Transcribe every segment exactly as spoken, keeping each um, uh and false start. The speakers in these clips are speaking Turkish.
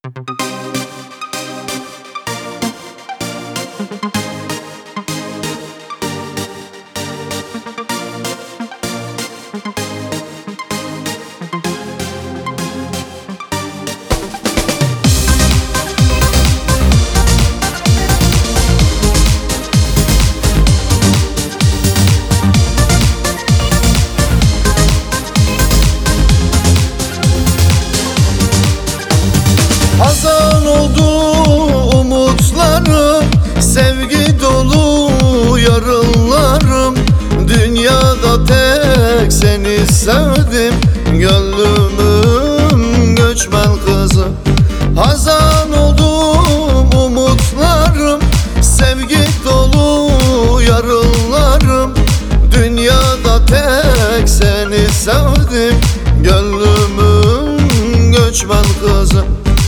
Hazan oldu umutlarım, sevgi dolu yarınlarım. Dünyada tek seni sevdim, gönlümün göçmen kızı. Hazan oldum umutlarım, sevgi dolu yarınlarım. Dünyada tek seni sevdim, gönlümün göçmen kızı.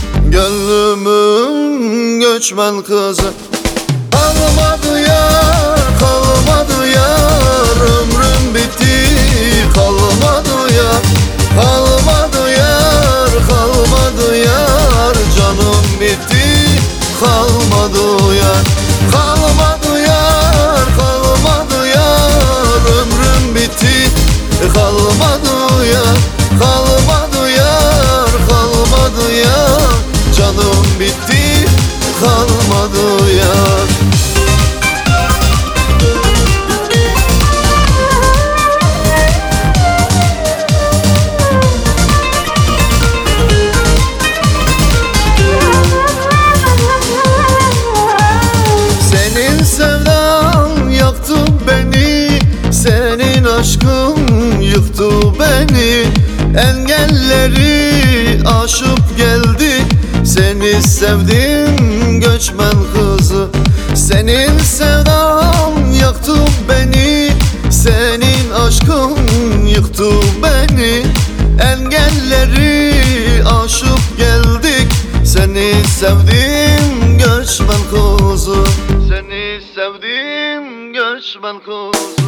Gönlümün göçmen kızı. Kalmadı yar, kalmadı yar, ömrüm bitti, kalmadı yar. Kalmadı yar, kalmadı yar, canım bitti, kalmadı yar. Kalmadı yar, kalmadı yar, ömrüm bitti, kalmadı yar. Kalmadı yar, kalmadı yar, canım bitti, kalmadı yar. Senin sevdan yaktı beni, senin aşkın yıktı beni. Engelleri aşıp geldi, seni sevdim göçmen kızı. Senin sevdan yaktı beni, senin aşkın yıktı beni. Engelleri aşıp geldik, seni sevdim göçmen kızı. Seni sevdim göçmen kızı.